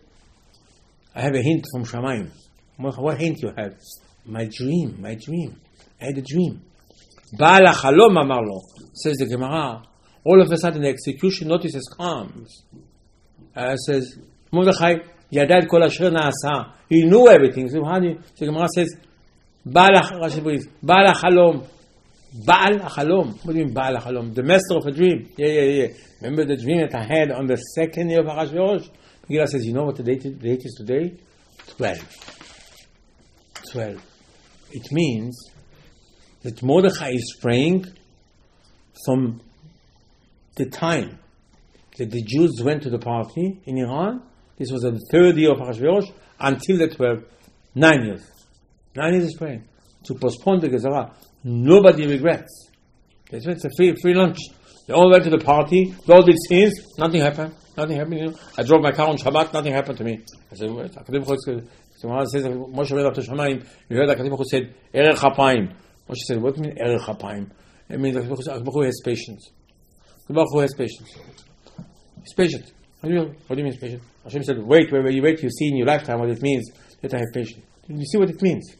"I have a hint from Shamayim." Mordechai, what hint you have? My dream, my dream. I had a dream. Baal HaChalom amar lo, says the Gemara. All of a sudden, the execution notices comes. Uh, says Mordechai, Yadad kol asher naasa. He knew everything. So how do you, the Gemara says, Baal HaChalom. Baal HaChalom. What do you mean Baal HaChalom? The master of a dream. Yeah, yeah, yeah. Remember the dream that I had on the second year of Achashverosh? Megillah says, you know what the date, the date is today? Twelve. Twelve. It means that Mordechai is praying from the time that the Jews went to the party in Iran. This was the third year of Achashverosh until the twelfth. Nine years. Nine years is praying to postpone the Gezerah. Nobody regrets. It's a free, free lunch. They all went to the party. They all did sins. Nothing happened. Nothing happened. You know? I drove my car on Shabbat. Nothing happened to me. I said, "What?" Akadim Baruch Hu says, Moshe went up to Shamayim. You heard Akadim Baruch Hu said, "Erech Hapayim." Moshe said, "What do you mean Erech Hapayim?" It means Akadim Baruch Hu has patience. Akadim Baruch Hu has patience. He's patient. What do you, what do you mean he's patient? Hashem said, "Wait, wait, wait. You wait. You see in your lifetime what it means that I have patience." You see what it means?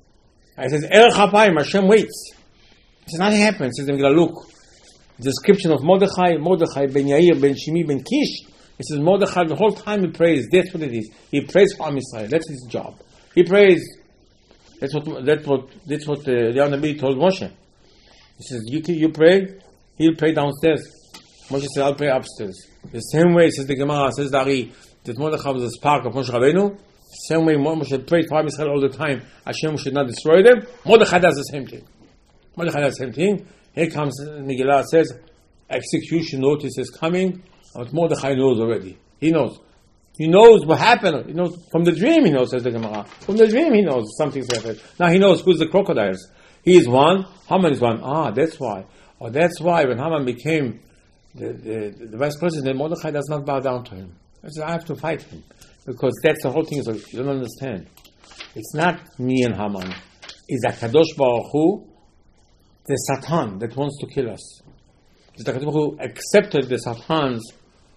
I says, Erech Hapayim, Hashem waits. He says, nothing happens. He says, look, the description of Mordechai, Mordechai, Ben Yair, Ben Shimi, Ben Kish. He says, Mordechai, the whole time he prays. That's what it is. He prays for Am Yisrael. That's his job. He prays. That's what, that's what, that's what uh, the Nabi told Moshe. He says, you, you pray, he'll pray downstairs. Moshe says, I'll pray upstairs. The same way, says the Gemara, says the Ari, that Mordechai was the spark of Moshe Rabbeinu. Same way Moshe prayed for Am Yisrael all the time, Hashem should not destroy them. Mordechai does the same thing. Mordechai does the same thing. Here comes Megillah says, execution notice is coming, but Mordechai knows already. He knows. He knows what happened. He knows from the dream. He knows, says the Gemara. From the dream, he knows something's happened. Now he knows who's the crocodiles. He is one. Haman is one. Ah, that's why. Or that's why when Haman became the, the, the vice president, Mordechai does not bow down to him. He says, I have to fight him. Because that's the whole thing. So you don't understand. It's not me and Haman. It's HaKadosh Baruch Hu, the Satan that wants to kill us. It's HaKadosh Baruch Hu accepted the Satan's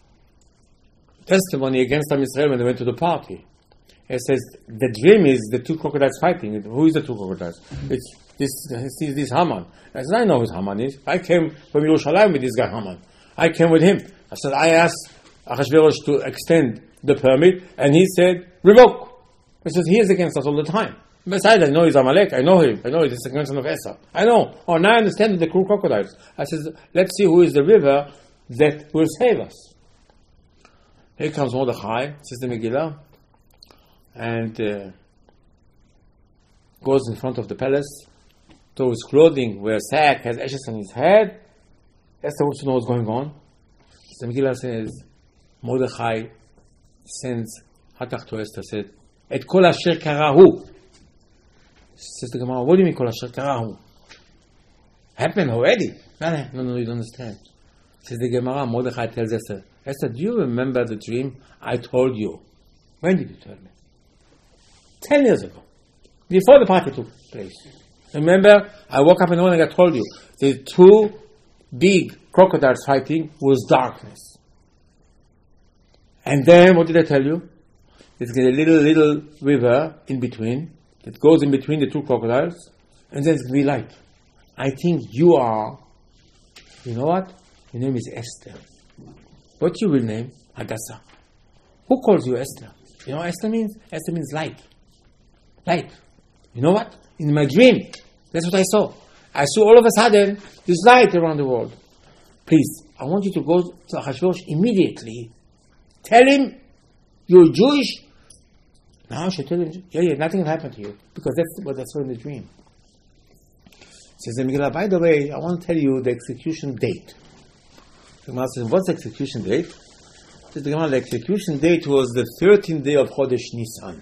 testimony against Am Yisrael when they went to the party. It says the dream is the two crocodiles fighting. Who is the two crocodiles? It's this this, this Haman. I said, I know who Haman is. I came from Yerushalayim with this guy Haman. I came with him. I said, I asked Achashverosh to extend the permit, and he said, revoke. He says, he is against us all the time. Besides, I know he's Amalek. I know him. I know he's the second son of Esau. I know. Oh, now I understand the cruel crocodiles. I says, let's see who is the river that will save us. Here comes Mordechai, says the Megillah, and uh, goes in front of the palace, throws his clothing, wears a sack, has ashes on his head. Esther wants to know what's going on. The Megillah says, Mordechai sends Hatach to Esther, said, Et kol asher karahu. Says the Gemara, what do you mean kol asher karahu? Happened already. No, no, no, you don't understand. Says the Gemara, Mordechai tells Esther, Esther, do you remember the dream I told you? When did you tell me? Ten years ago. Before the party took place. Remember, I woke up in the morning and I told you, the two big crocodiles fighting was darkness. And then, what did I tell you? There's a little, little river in between. that goes in between the two crocodiles, and then it's going to be light. I think you are, you know what? Your name is Esther. What's your real name? Hadassah. Who calls you Esther? You know what Esther means? Esther means light. Light. You know what? In my dream, that's what I saw. I saw all of a sudden this light around the world. Please, I want you to go to Ahasuerus immediately. Tell him you're Jewish. Now I should tell him, yeah, yeah, nothing will happen to you. Because that's what I saw in the dream. Says the Megillah, by the way, I want to tell you the execution date. The Gemara says, what's the execution date? Says the Gemara, the execution date was the thirteenth day of Chodesh Nisan.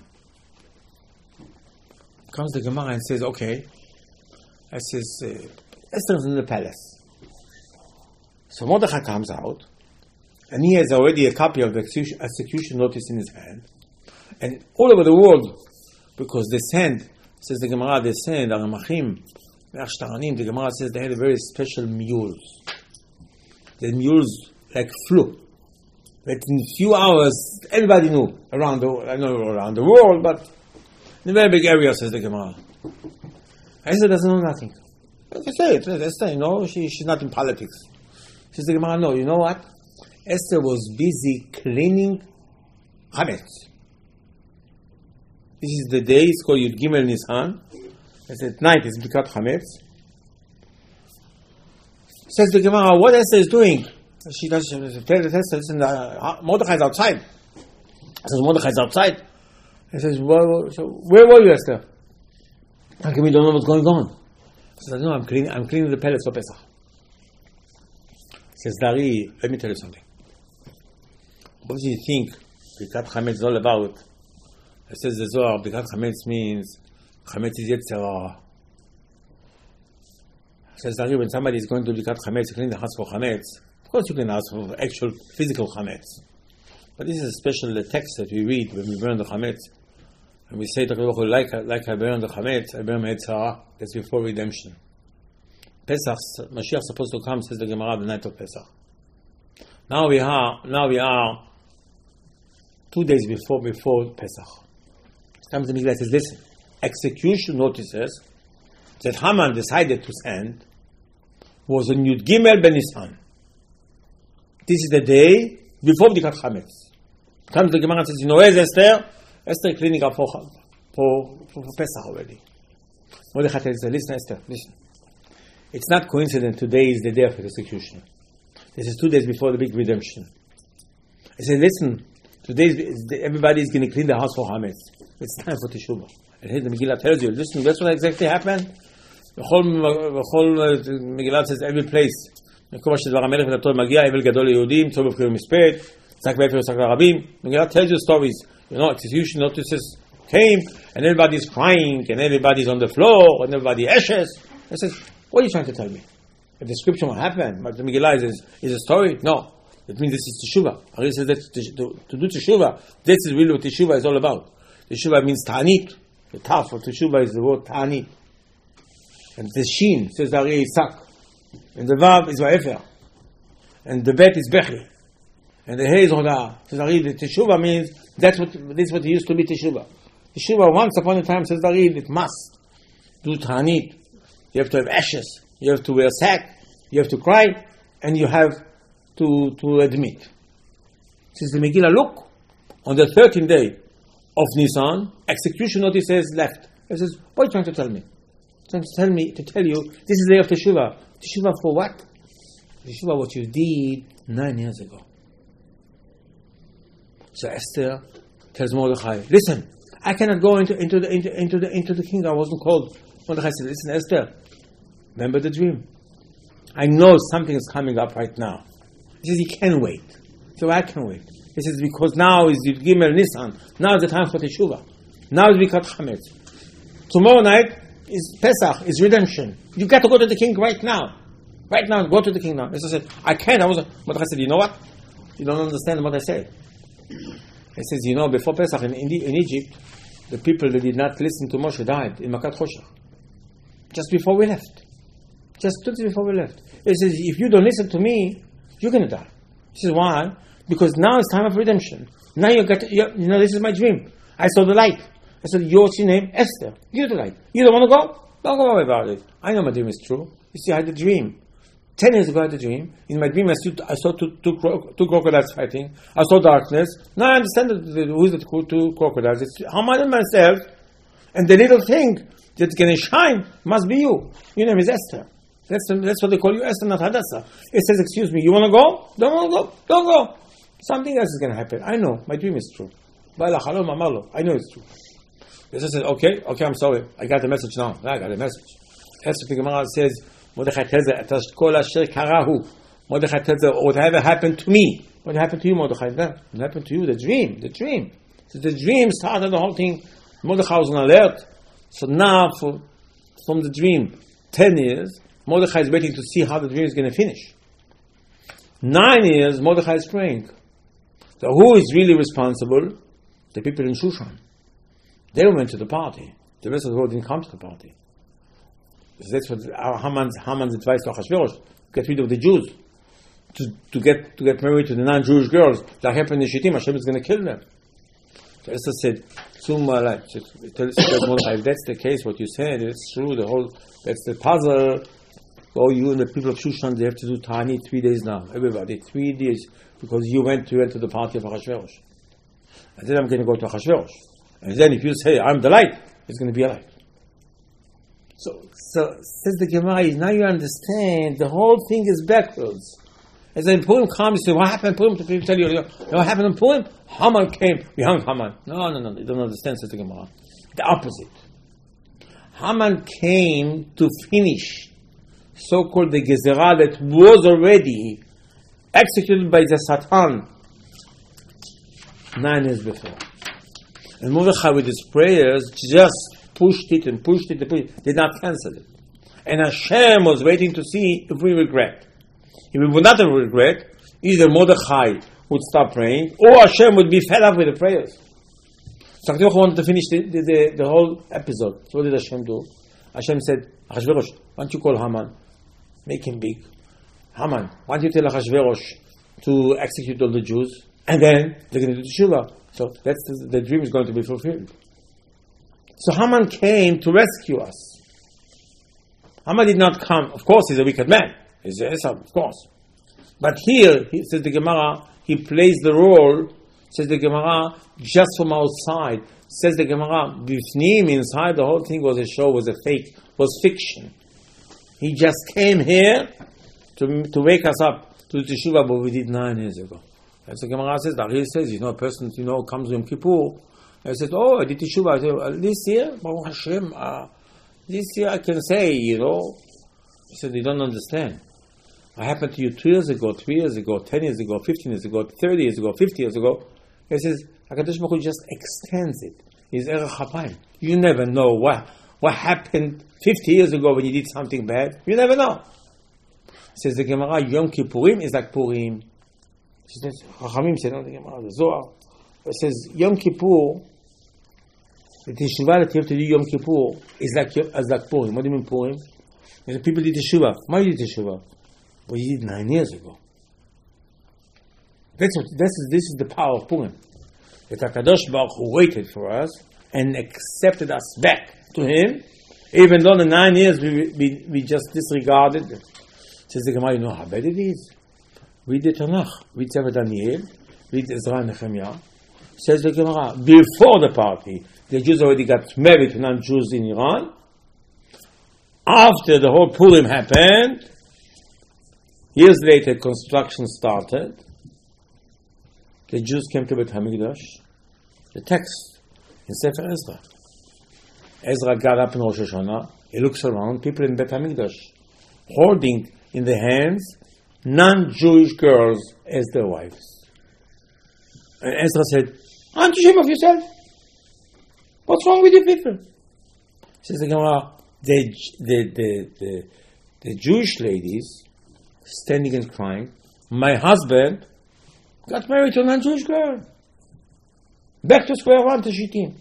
Comes the Gemara and says, okay. I says, uh, Esther's in the palace. So Mordechai comes out, and he has already a copy of the execution, execution notice in his hand. And all over the world, because they send, says the Gemara, they send, Aramachim, the Gemara says they had a very special mules. The mules like flew. But in a few hours, everybody knew around the I know around the world, but in a very big area, says the Gemara. Esther doesn't know nothing. Like I say, Esther, you know, she, she's not in politics. Says the Gemara, no, you know what? Esther was busy cleaning chametz. This is the day, it's called Yud Gimel Nisan. It's at night, it's Bikat Chametz. Says the Gemara, what Esther is doing? She does, she tells Esther, listen, uh, Mordechai is outside. Says, Mordechai is outside. He says, well, so where were you, Esther? How come you don't know what's going on? She says, no, I'm cleaning, I'm cleaning the palace for Pesach. Says, Dari, let me tell you something. What do you think Bikat Chametz is all about? It says the Zohar, Bikat Chametz means Chametz is Yetzirah. Says Dari, when somebody is going to Bikat Chametz, clean the house for Chametz, of course you can ask for actual physical Chametz. But this is a special text that we read when we burn the Chametz. And we say, like, like I burn the Chametz, I burn Yetzirah. That's before redemption. Pesach, Mashiach is supposed to come, says the Gemara, the night of Pesach. Now we are, now we are two days before, before Pesach. Comes the Megillah, says, listen, execution notices that Haman decided to send was on Yud Gimel Ben Nisan. This is the day before Bdikat Chametz. Comes the Gemara and says, you know where's Esther? Esther cleaning up for, for, for, for Pesach already. Mordechai tells her, listen Esther, listen. It's not coincident today is the day of execution. This is two days before the big redemption. I said, listen, today is, everybody is going to clean the house for Hametz. It's time for Teshuvah. And here the Megillah tells you, listen, that's what exactly happened. The whole, the whole uh, Megillah says every place. Megillah tells you stories. You know, execution notices came, and everybody's crying, and everybody's on the floor, and everybody ashes. I says, what are you trying to tell me? A description of what happened, but the Megillah is, is a story? No. It means this is Teshuvah. Ari says that to, to, to do Teshuvah, this is really what Teshuvah is all about. Teshuvah means Ta'anit. The Taf for Teshuvah is the word Ta'anit. And the Shin says Ari Isak. And the Vav is Va'efer. And the Bet is Bechi. And the He is Hodah. Says Ari, the Teshuvah means that's what, this is what it used to be Teshuvah. Teshuvah, once upon a time, says Ari, it must do Ta'anit. You have to have ashes. You have to wear sack. You have to cry. And you have to, to admit. Says the Megillah, look, on the thirteenth day of Nisan, execution notice says left. It says, what are you trying to tell me? Trying to tell me, to tell you, this is the day of Teshuvah. Teshuvah for what? Teshuvah what you did nine years ago. So Esther tells Mordechai, listen, I cannot go into, into, the, into, into, the, into the kingdom. I wasn't called. Mordechai said, listen, Esther, remember the dream. I know something is coming up right now. He says, he can wait. So I can wait. He says, because now is Yud Gimel Nisan. Now is the time for Teshuvah. Now is Bikat Chametz. Tomorrow night is Pesach, is redemption. You got to go to the king right now. Right now, go to the king now. Esther said, I can't. I was. Mordechai said, you know what? You don't understand what I say. He says, you know, before Pesach in, in Egypt, the people that did not listen to Moshe died in Makat Choshech. Just before we left. Just two days before we left. He says, if you don't listen to me, you're going to die. He says, why? Because now it's time of redemption. Now you got, to, you know, this is my dream. I saw the light. I said, what's your name? Esther. You're the light. You don't want to go? Don't go worry about it. I know my dream is true. You see, I had a dream. Ten years ago, I had a dream. In my dream, I saw, I saw two, two, two crocodiles fighting. I saw darkness. Now I understand the, the, who's the two crocodiles. It's Haman and myself. And the little thing that's going to shine must be you. Your name is Esther. That's, the, that's what they call you, Esther, not Hadassah. It says, excuse me, you want to go? Don't want to go. Don't go. Something else is going to happen. I know. My dream is true. I know it's true. Esther said, okay, okay, I'm sorry. I got the message now. I got the message. Esther, the Gemara says, Mordechai tells her, Mordechai tells her, whatever happened to me. What happened to you, Mordechai? What happened to you? The dream. The dream. So the dream started the whole thing. Mordechai was on alert. So now, for, from the dream, ten years, Mordechai is waiting to see how the dream is going to finish. Nine years, Mordechai is praying. So who is really responsible? The people in Shushan. They went to the party. The rest of the world didn't come to the party. So that's what Haman's, Haman's advice to Achashverosh: get rid of the Jews. To, to get to get married to the non-Jewish girls. That happened in Shittim. Hashem is going to kill them. So Esther said, if that's the case, what you said, it's true, the whole, that's the puzzle. Oh, you and the people of Shushan, they have to do Tani three days now. Everybody, three days, because you went to, went to the party of Achashverosh. And then I'm going to go to Achashverosh. And then if you say, I'm the light, it's going to be a light. So, so says the Gemara, now you understand, the whole thing is backwards. As in Purim comes, you say, what happened in Purim? To people tell you, you know, what happened in Purim? Haman came, we hung Haman. No, no, no, you don't understand, says the Gemara. The opposite. Haman came to finish so-called the Gezerah that was already executed by the Satan nine years before. And Mordechai with his prayers just pushed it and pushed it and pushed it, did not cancel it. And Hashem was waiting to see if we regret. If we would not have regret, either Mordechai would stop praying, or Hashem would be fed up with the prayers. So Hakadosh wanted to finish the, the, the, the whole episode. So what did Hashem do? Hashem said, Achashverosh, why don't you call Haman? Make him big. Haman, why don't you tell Achashverosh to execute all the Jews? And then they're going to do Teshuvah. So that's the, the dream is going to be fulfilled. So Haman came to rescue us. Haman did not come. Of course, he's a wicked man. He's a Esau, of course. But here, he, says the Gemara, he plays the role, says the Gemara, just from outside. Says the Gemara, Bifnim, inside the whole thing was a show, was a fake, was fiction. He just came here to, to wake us up to the Teshuvah, but we did nine years ago. As the Gemara says, the Ari says, you know, a person, you know, comes to Yom Kippur, and says, oh, I did Teshuvah. I said, well, this year, Baruch Hashem, uh, this year I can say, you know. He said, you don't understand. What happened to you two years ago, three years ago, ten years ago, fifteen years ago, thirty years ago, fifty years ago. He says, HaKadosh Baruch Hu just extends it. He's Erech HaPayim. You never know what, what happened fifty years ago when you did something bad. You never know. Says the Gemara, Yom Kippurim is like Purim. She says, Chachamim said, no, the Gemara, the Zohar. It says, Yom Kippur, the Teshuvah that you have to do Yom Kippur is like, is like Purim. What do you mean Purim? And the people did Teshuvah. Why did Teshuvah? Well, you did nine years ago. That's what, this is, this is the power of Purim. That HaKadosh Baruch Hu waited for us and accepted us back to Him, even though the nine years we, we, we just disregarded. Says the Gemara, you know how bad it is? Read the Tanakh. Read Sefer Daniel. Read Ezra and Nehemiah. Says the Gemara, before the party, the Jews already got married to non-Jews in Iran. After the whole Purim happened, years later, construction started. The Jews came to Beit HaMikdash. The text in Sefer Ezra. Ezra got up in Rosh Hashanah. He looks around. People in Beit HaMikdash holding in their hands non-Jewish girls as their wives. And Ezra said, aren't you ashamed of yourself? What's wrong with you people? Says the Gemara, the, the, the, the, the Jewish ladies standing and crying, my husband got married to a non-Jewish girl. Back to square one to Shittim.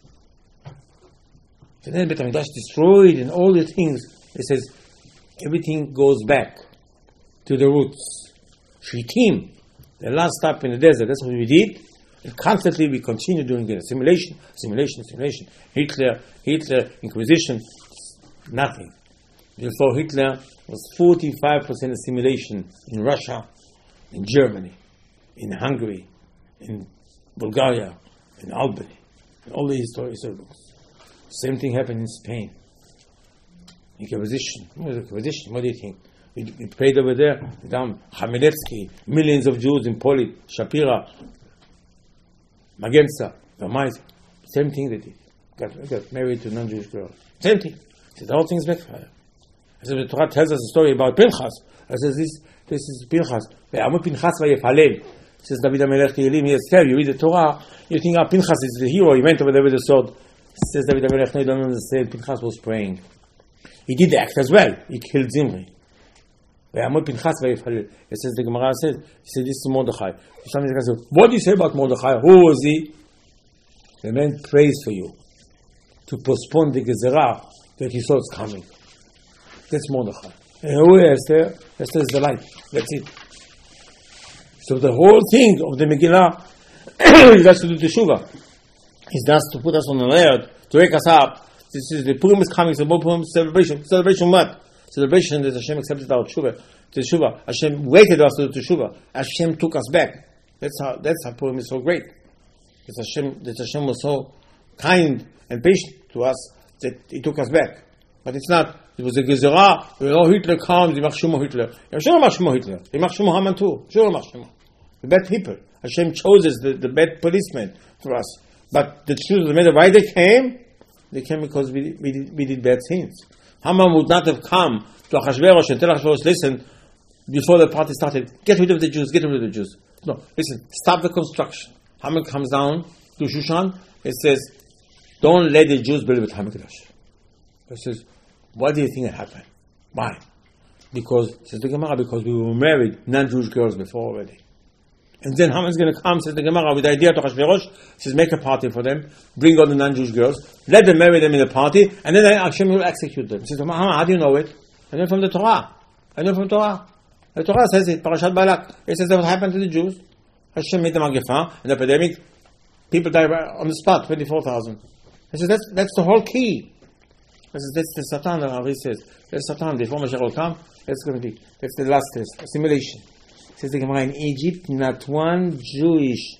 So then Beit HaMikdash destroyed and all the things. It says everything goes back to the roots. Shittim, the last stop in the desert, that's what we did. And constantly we continue doing it. Assimilation, assimilation, assimilation. Hitler, Hitler, Inquisition, nothing. Before Hitler was forty-five percent assimilation in Russia, in Germany, in Hungary, in Bulgaria, in Albany, in all the historical circles. Same thing happened in Spain. Inquisition. What is Inquisition? What do you think? We, we prayed over there, down Chmielewski, millions of Jews in Poland, Shapira, Magenza, Vermeister. Same thing they did. Got, got married to a non-Jewish girl. Same thing. So the whole thing is backfire. So the Torah tells us a story about Pinchas. It says this, this is Pinchas. Ve'amut Pinchas vayefalel. Says David HaMelech to Yelim. Yes, you read the Torah, you think, ah, Pinchas is the hero. He went over there with the sword. Says David HaMelech, no, you don't understand. Pinchas was praying. He did the act as well. He killed Zimri. Ve'amut Pinchas vayefalel. It says the Gemara says, he said, this is Mordechai. Somebody says, what do you say about Mordechai? Who was he? The man prays for you to postpone the Gezerah that he saw it's coming. That's Mordechai. And who is Esther? Esther is the light. That's it. So the whole thing of the Megillah is just to do Teshuvah. It's just to put us on alert, to wake us up. This is the Purim is coming, so Purim celebration. Celebration what? Celebration that Hashem accepted our Teshuvah. Teshuvah. Hashem waited us to do Teshuvah. Hashem took us back. That's how, that's how Purim is so great. That Hashem, that Hashem was so kind and patient to us that He took us back. But it's not. It was a Gezerah. You know, Hitler comes, Yimach Shemo Hitler. Sure, Yimach Shemo Hitler. Yimach Shemo Haman too. Sure, Yimach Shemo. The bad people. Hashem chooses the, the bad policemen for us. But the truth of the matter, why they came? They came because we, we, did, we did bad things. Haman would not have come to Achashverosh and tell Achashverosh, listen, before the party started, get rid of the Jews, get rid of the Jews. No, listen, stop the construction. Haman comes down to Shushan, it says, don't let the Jews build with HaMikdash. It says, what do you think happened? Why? Because, says the Gemara, because we were married non-Jewish girls before already. And then Haman's going to come, says the Gemara, with the idea to Achashverosh, says make a party for them, bring all the non-Jewish girls, let them marry them in a party, and then Hashem will execute them. He says, how do you know it? I know from the Torah. I know from Torah. The Torah says it, Parashat Balak. It says that what happened to the Jews. Hashem made the Magifah, an epidemic, people died on the spot, twenty-four thousand. He says, that's, that's the whole key. He says, that's the Satan, that Ari says. That's Satan, before Mashiach will come, that's going to be. That's the last test, assimilation. Says the Gemara, in Egypt, not one Jewish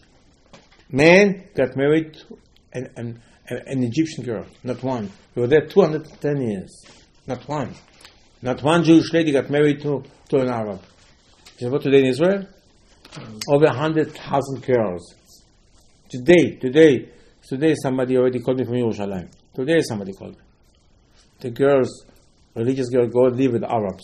man got married to an, an, an Egyptian girl. Not one. They were there two hundred ten years. Not one. Not one Jewish lady got married to, to an Arab. You know what today in Israel? Over one hundred thousand girls. Today, today, today somebody already called me from Yerushalayim. Today somebody called me. The girls, religious girls, go and live with Arabs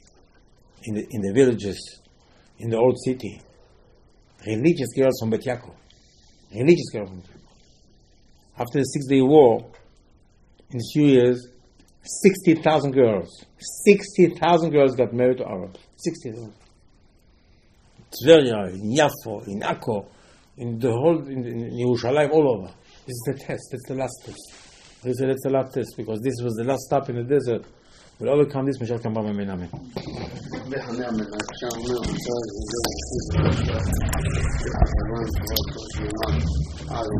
in the, in the villages, in the old city. Religious girls from Bet Yaakov. Religious girls from Bet Yaakov. After the Six-Day War, in a few years, sixty thousand girls, sixty thousand girls got married to Arabs. sixty thousand. Tveria, in Yafo, in Akko, in the whole, in, in Yerushalayim, all over. This is the test. That's the last test. This is that's the last test because this was the last stop in the desert. We'll overcome this. Mashiach come back. Amen. Amen.